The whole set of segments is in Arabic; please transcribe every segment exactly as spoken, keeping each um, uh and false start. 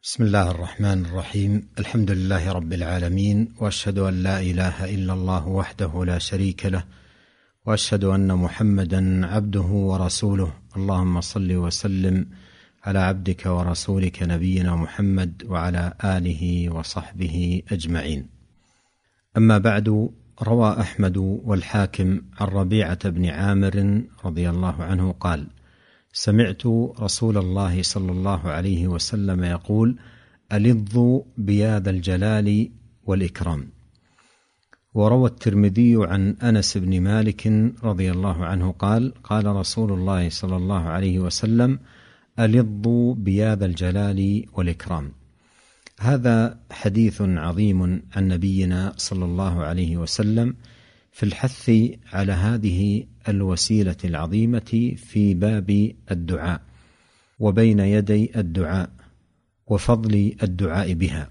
بسم الله الرحمن الرحيم. الحمد لله رب العالمين، وأشهد أن لا إله إلا الله وحده لا شريك له، وأشهد أن محمدا عبده ورسوله. اللهم صل وسلم على عبدك ورسولك نبينا محمد وعلى آله وصحبه أجمعين. أما بعد، روى أحمد والحاكم عن ربيعة بن عامر رضي الله عنه قال: سمعت رسول الله صلى الله عليه وسلم يقول: ألظوا بيا الجلال والإكرام. وروى الترمذي عن أنس بن مالك رضي الله عنه قال: قال رسول الله صلى الله عليه وسلم: ألظوا بيا الجلال والإكرام. هذا حديث عظيم عن نبينا صلى الله عليه وسلم في الحث على هذه الوسيلة العظيمة في باب الدعاء وبين يدي الدعاء وفضل الدعاء بها،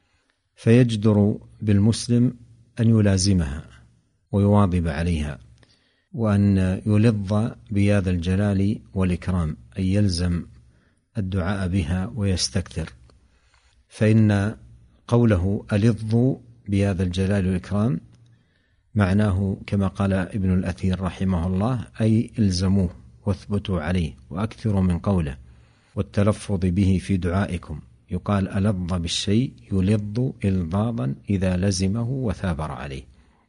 فيجدر بالمسلم أن يلازمها ويواظب عليها، وأن يلظ بيا الجلال والإكرام، أن يلزم الدعاء بها ويستكثر. فإن قوله ألظوا بيا الجلال والإكرام معناه كما قال ابن الأثير رحمه الله: أي الزموه واثبتوا عليه وأكثروا من قوله والتلفظ به في دعائكم. يقال ألظ بالشيء يلظ إلظاظا إذا لزمه وثابر عليه.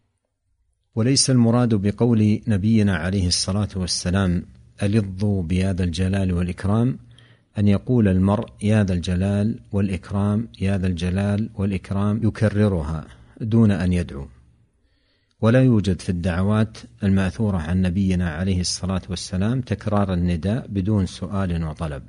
وليس المراد بقول نبينا عليه الصلاة والسلام ألظوا بيا الجلال والإكرام أن يقول المرء يا ذا الجلال والإكرام يا ذا الجلال والإكرام يكررها دون أن يدعو. ولا يوجد في الدعوات المأثورة عن نبينا عليه الصلاة والسلام تكرار النداء بدون سؤال وطلب.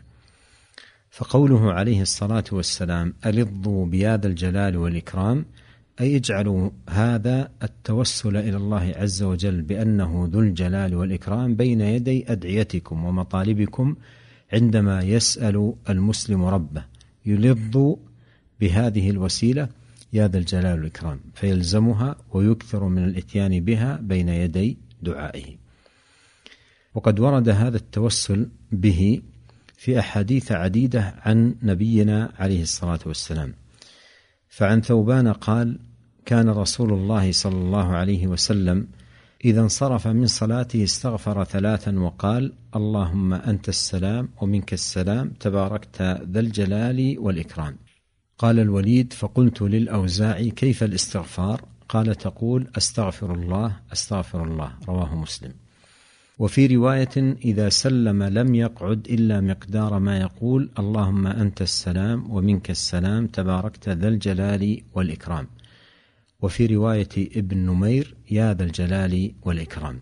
فقوله عليه الصلاة والسلام ألظوا بيا ذا الجلال والإكرام أي اجعلوا هذا التوسل إلى الله عز وجل بأنه ذو الجلال والإكرام بين يدي أدعيتكم ومطالبكم عندما يسأل المسلم ربه، يلظ بهذه الوسيلة يا ذا الجلال والإكرام، فيلزمها ويكثر من الإتيان بها بين يدي دعائه. وقد ورد هذا التوسل به في أحاديث عديدة عن نبينا عليه الصلاة والسلام. فعن ثوبان قال: كان رسول الله صلى الله عليه وسلم إذا انصرف من صلاته استغفر ثلاثا وقال: اللهم أنت السلام ومنك السلام تباركت ذا الجلال والإكرام. قال الوليد: فقلت للأوزاعي: كيف الاستغفار؟ قال: تقول أستغفر الله أستغفر الله. رواه مسلم. وفي رواية: إذا سلم لم يقعد إلا مقدار ما يقول: اللهم أنت السلام ومنك السلام تباركت ذا الجلال والإكرام. وفي رواية ابن نمير: يا ذا الجلال والإكرام.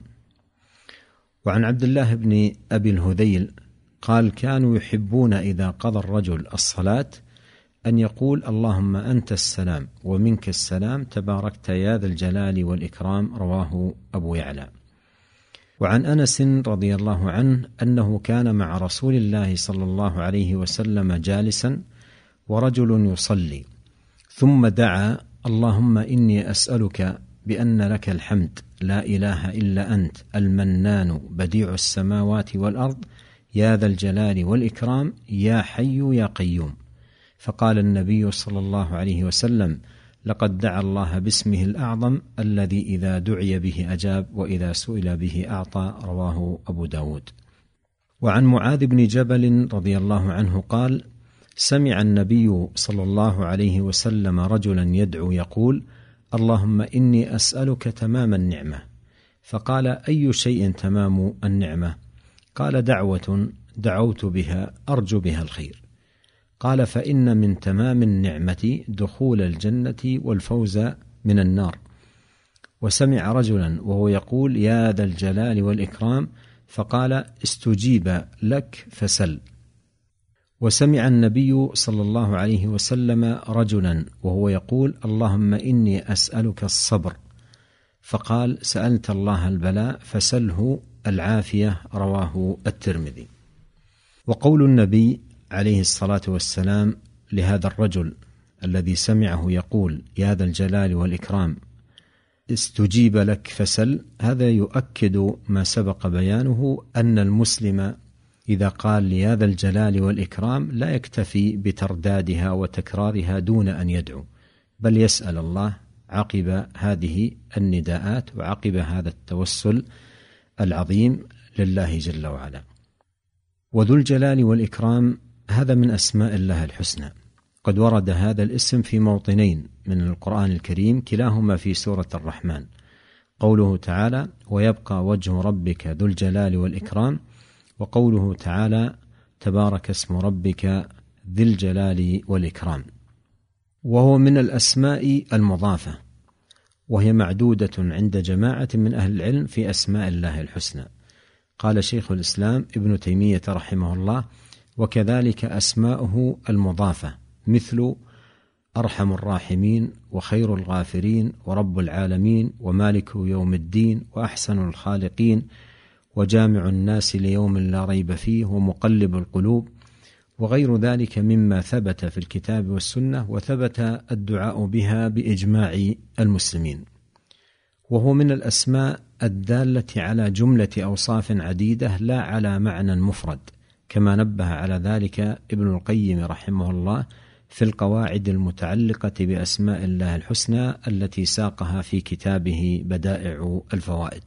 وعن عبد الله بن أبي الهذيل قال: كانوا يحبون إذا قضى الرجل الصلاة أن يقول: اللهم أنت السلام ومنك السلام تباركت يا ذا الجلال والإكرام. رواه أبو يعلى. وعن أنس رضي الله عنه أنه كان مع رسول الله صلى الله عليه وسلم جالسا ورجل يصلي، ثم دعا: اللهم إني أسألك بأن لك الحمد لا إله إلا أنت المنان بديع السماوات والأرض يا ذا الجلال والإكرام يا حي يا قيوم. فقال النبي صلى الله عليه وسلم: لقد دعا الله باسمه الأعظم الذي إذا دعي به أجاب وإذا سئل به أعطى. رواه أبو داود. وعن معاذ بن جبل رضي الله عنه قال: سمع النبي صلى الله عليه وسلم رجلا يدعو يقول: اللهم إني أسألك تمام النعمة. فقال: أي شيء تمام النعمة؟ قال: دعوة دعوت بها أرجو بها الخير. قال: فإن من تمام النعمة دخول الجنة والفوز من النار. وسمع رجلا وهو يقول: يا ذا الجلال والإكرام، فقال: استجيب لك فسل. وسمع النبي صلى الله عليه وسلم رجلا وهو يقول: اللهم إني أسألك الصبر. فقال: سألت الله البلاء فسله العافية. رواه الترمذي. وقول النبي عليه الصلاة والسلام لهذا الرجل الذي سمعه يقول: يا ذا الجلال والإكرام استجيب لك فسل، هذا يؤكد ما سبق بيانه أن المسلم إذا قال ليا ذا الجلال والإكرام لا يكتفي بتردادها وتكرارها دون أن يدعو، بل يسأل الله عقب هذه النداءات وعقب هذا التوسل العظيم لله جل وعلا. وذو الجلال والإكرام هذا من أسماء الله الحسنى، قد ورد هذا الاسم في موطنين من القرآن الكريم كلاهما في سورة الرحمن، قوله تعالى ويبقى وجه ربك ذو الجلال والإكرام، وقوله تعالى تبارك اسم ربك ذي الجلال والإكرام. وهو من الأسماء المضافة، وهي معدودة عند جماعة من أهل العلم في أسماء الله الحسنى. قال شيخ الإسلام ابن تيمية رحمه الله وكذلك أسماؤه المضافة مثل أرحم الراحمين وخير الغافرين ورب العالمين ومالك يوم الدين وأحسن الخالقين وجامع الناس ليوم لا ريب فيه ومقلب القلوب، وغير ذلك مما ثبت في الكتاب والسنة وثبت الدعاء بها بإجماع المسلمين. وهو من الأسماء الدالة على جملة أوصاف عديدة لا على معنى مفرد، كما نبه على ذلك ابن القيم رحمه الله في القواعد المتعلقة بأسماء الله الحسنى التي ساقها في كتابه بدائع الفوائد.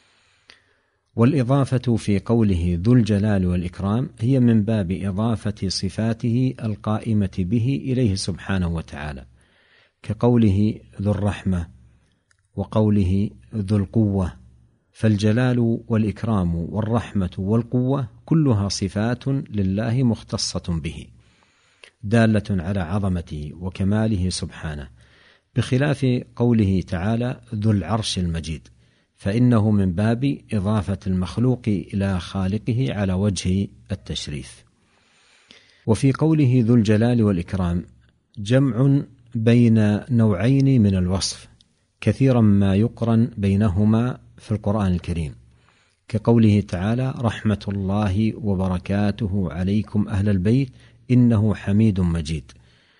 والإضافة في قوله ذو الجلال والإكرام هي من باب إضافة صفاته القائمة به إليه سبحانه وتعالى، كقوله ذو الرحمة وقوله ذو القوة، فالجلال والإكرام والرحمة والقوة كلها صفات لله مختصة به دالة على عظمته وكماله سبحانه، بخلاف قوله تعالى ذو العرش المجيد، فإنه من باب إضافة المخلوق إلى خالقه على وجه التشريف. وفي قوله ذو الجلال والإكرام جمع بين نوعين من الوصف كثيرا ما يقرن بينهما في القرآن الكريم، كقوله تعالى رحمة الله وبركاته عليكم أهل البيت إنه حميد مجيد،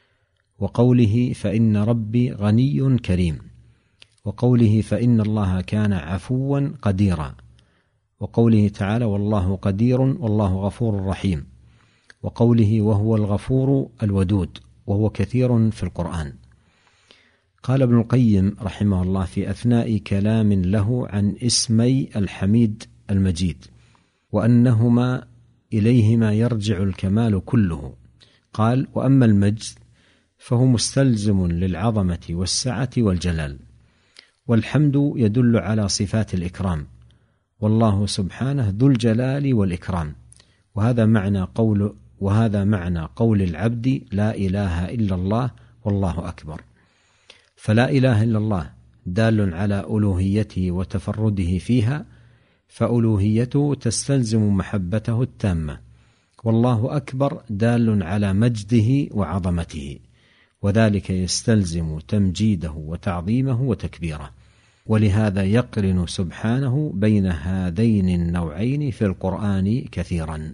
وقوله فإن ربي غني كريم، وقوله فإن الله كان عفوا قديرا، وقوله تعالى والله قدير والله غفور رحيم، وقوله وهو الغفور الودود، وهو كثير في القرآن. قال ابن القيم رحمه الله في أثناء كلام له عن اسمي الحميد المجيد وأنهما إليهما يرجع الكمال كله، قال وأما المجد فهو مستلزم للعظمة والسعة والجلال، والحمد يدل على صفات الإكرام، والله سبحانه ذو الجلال والإكرام، وهذا معنى قول وهذا معنى قول العبد لا إله إلا الله والله أكبر. فلا إله إلا الله دال على ألوهيته وتفرده فيها، فألوهيته تستلزم محبته التامة، والله أكبر دال على مجده وعظمته، وذلك يستلزم تمجيده وتعظيمه وتكبيره، ولهذا يقرن سبحانه بين هذين النوعين في القرآن كثيرا.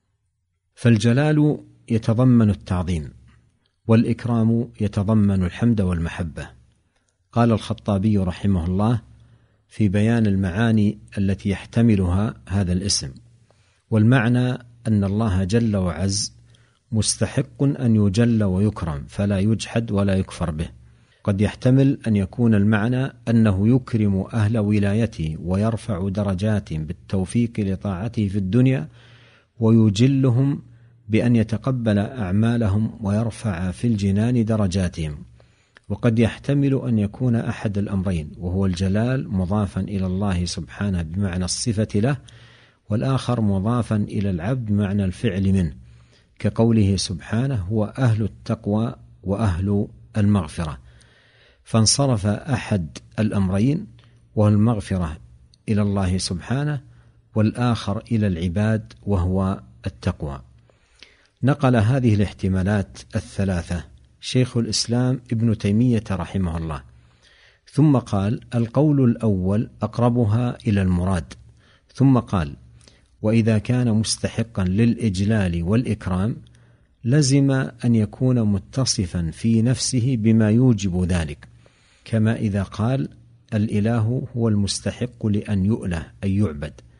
فالجلال يتضمن التعظيم، والإكرام يتضمن الحمد والمحبة. قال الخطابي رحمه الله في بيان المعاني التي يحتملها هذا الاسم: والمعنى أن الله جل وعز مستحق أن يجل ويكرم فلا يجحد ولا يكفر به. قد يحتمل أن يكون المعنى أنه يكرم أهل ولايته ويرفع درجات بالتوفيق لطاعته في الدنيا، ويجلهم بأن يتقبل أعمالهم ويرفع في الجنان درجاتهم. وقد يحتمل أن يكون أحد الأمرين، وهو الجلال مضافا إلى الله سبحانه بمعنى الصفة له، والآخر مضافا إلى العبد بمعنى الفعل منه، كقوله سبحانه هو أهل التقوى وأهل المغفرة، فانصرف أحد الأمرين وهو المغفرة إلى الله سبحانه، والآخر إلى العباد وهو التقوى. نقل هذه الاحتمالات الثلاثة شيخ الإسلام ابن تيمية رحمه الله، ثم قال القول الأول أقربها إلى المراد، ثم قال وإذا كان مستحقا للإجلال والإكرام لزم أن يكون متصفا في نفسه بما يوجب ذلك، كما إذا قال الإله هو المستحق لأن يؤله أي يعبد،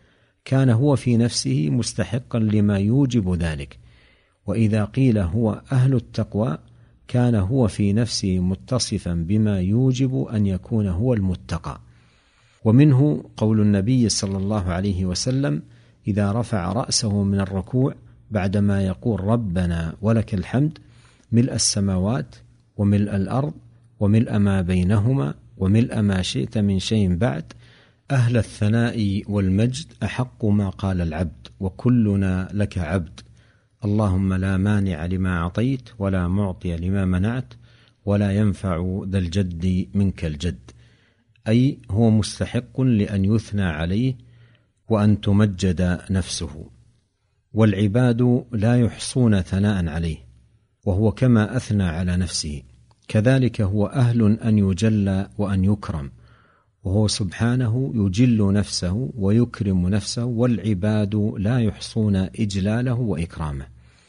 كان هو في نفسه مستحقا لما يوجب ذلك، وإذا قيل هو أهل التقوى كان هو في نفسه متصفا بما يوجب أن يكون هو المتقى. ومنه قول النبي صلى الله عليه وسلم إذا رفع رأسه من الركوع بعدما يقول ربنا ولك الحمد ملء السماوات وملء الأرض وملء ما بينهما وملء ما شئت من شيء بعد، أهل الثناء والمجد أحق ما قال العبد وكلنا لك عبد، اللهم لا مانع لما أعطيت ولا معطي لما منعت ولا ينفع ذا الجد منك الجد. أي هو مستحق لأن يثنى عليه وأن تمجد نفسه، والعباد لا يحصون ثناء عليه، وهو كما أثنى على نفسه كذلك هو أهل أن يجلى وأن يكرم، وهو سبحانه يجل نفسه ويكرم نفسه، والعباد لا يحصون إجلاله وإكرامه.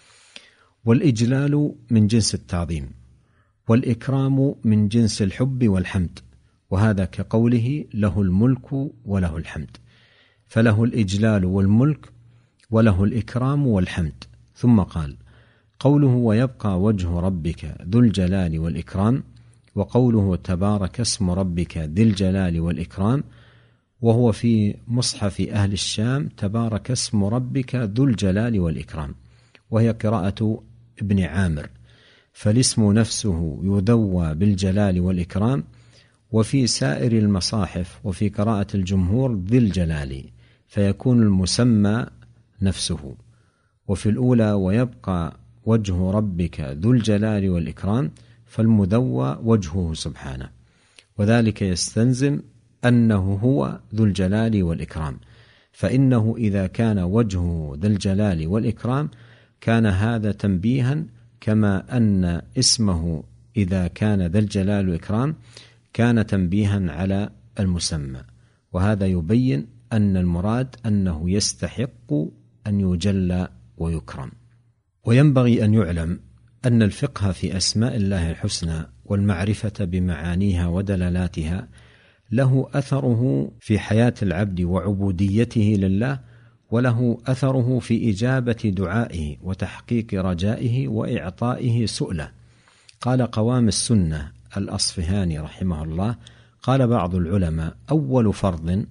والإجلال من جنس التعظيم، والإكرام من جنس الحب والحمد، وهذا كقوله له الملك وله الحمد، فله الإجلال والملك وله الإكرام والحمد. ثم قال قوله ويبقى وجه ربك ذو الجلال والإكرام، وقوله تبارك اسم ربك ذي الجلال والإكرام، وهو في مصحف أهل الشام تبارك اسم ربك ذو الجلال والإكرام، وهي قراءة ابن عامر، فالاسم نفسه يذوى بالجلال والإكرام. وفي سائر المصاحف وفي قراءة الجمهور ذي الجلال، فيكون المسمى نفسه. وفي الأولى ويبقى وجه ربك ذو الجلال والإكرام، فالمذوى وجهه سبحانه، وذلك يستلزم أنه هو ذو الجلال والإكرام، فإنه إذا كان وجهه ذو الجلال والإكرام كان هذا تنبيها، كما أن اسمه إذا كان ذا الجلال والإكرام كان تنبيها على المسمى، وهذا يبين أن المراد أنه يستحق أن يجلى ويكرم. وينبغي أن يعلم أن الفقه في أسماء الله الحسنى والمعرفة بمعانيها ودلالاتها له أثره في حياة العبد وعبوديته لله، وله أثره في إجابة دعائه وتحقيق رجائه وإعطائه سؤله. قال قوام السنة الأصفهاني رحمه الله قال بعض العلماء أول فرض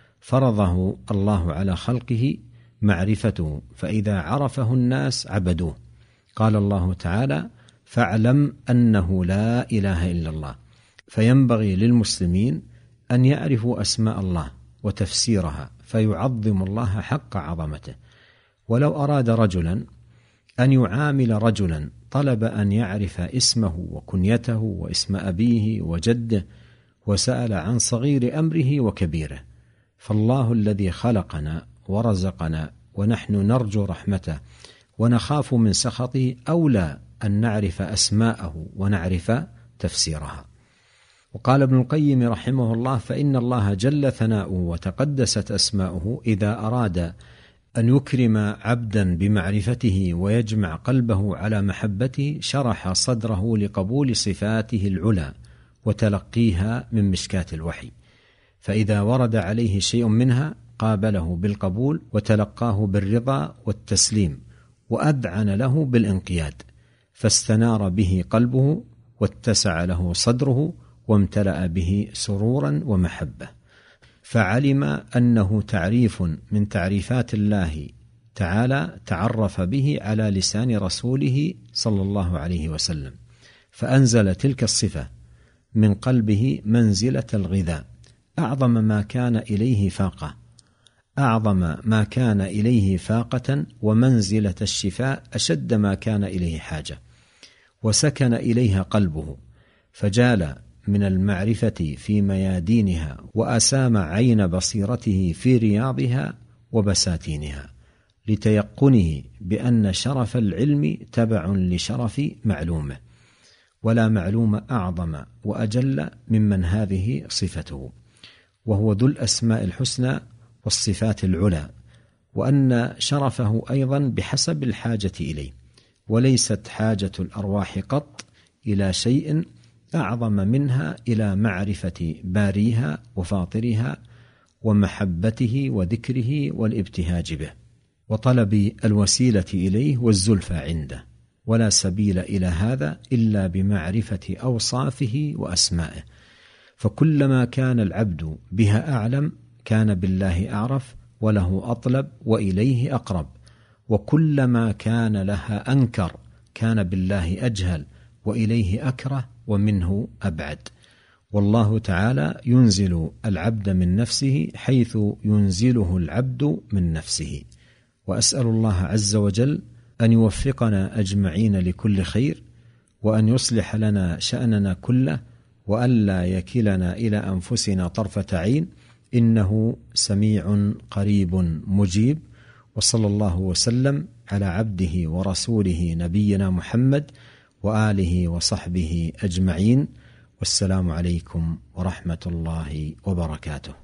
فرضه الله على خلقه معرفته، فإذا عرفه الناس عبدوه. قال الله تعالى فاعلم أنه لا إله إلا الله، فينبغي للمسلمين أن يعرفوا أسماء الله وتفسيرها فيعظم الله حق عظمته. ولو أراد رجلا أن يعامل رجلا طلب أن يعرف اسمه وكنيته واسم أبيه وجده، وسأل عن صغير أمره وكبيره، فالله الذي خلقنا ورزقنا ونحن نرجو رحمته ونخاف من سخطه أولى أن نعرف أسماءه ونعرف تفسيرها. وقال ابن القيم رحمه الله فإن الله جل ثناؤه وتقدست أسماؤه إذا أراد أن يكرم عبدا بمعرفته ويجمع قلبه على محبته شرح صدره لقبول صفاته العلى وتلقيها من مشكاة الوحي، فإذا ورد عليه شيء منها قابله بالقبول وتلقاه بالرضا والتسليم، وأذعن له بالانقياد، فاستنار به قلبه واتسع له صدره وامتلأ به سرورا ومحبة، فعلم أنه تعريف من تعريفات الله تعالى تعرف به على لسان رسوله صلى الله عليه وسلم، فأنزل تلك الصفة من قلبه منزلة الغذاء، أعظم ما كان إليه فاقة أعظم ما كان إليه فاقة ومنزلة الشفاء أشد ما كان إليه حاجة، وسكن إليها قلبه، فجال من المعرفة في ميادينها، وأسام عين بصيرته في رياضها وبساتينها، لتيقنه بأن شرف العلم تبع لشرف معلومه، ولا معلوم أعظم وأجل ممن هذه صفته، وهو ذو الأسماء الحسنى والصفات العلى، وأن شرفه أيضا بحسب الحاجة إليه، وليست حاجة الأرواح قط إلى شيء أعظم منها إلى معرفة باريها وفاطرها ومحبته وذكره والابتهاج به وطلب الوسيلة إليه والزلفى عنده، ولا سبيل إلى هذا إلا بمعرفة أوصافه وأسمائه، فكلما كان العبد بها أعلم كان بالله أعرف وله أطلب وإليه أقرب، وكلما كان لها أنكر كان بالله أجهل وإليه أكره ومنه أبعد. والله تعالى ينزل العبد من نفسه حيث ينزله العبد من نفسه. وأسأل الله عز وجل أن يوفقنا أجمعين لكل خير، وأن يصلح لنا شأننا كله، وألا يكلنا إلى أنفسنا طرفة عين، إنه سميع قريب مجيب. وصلى الله وسلم على عبده ورسوله نبينا محمد وآله وصحبه أجمعين، والسلام عليكم ورحمة الله وبركاته.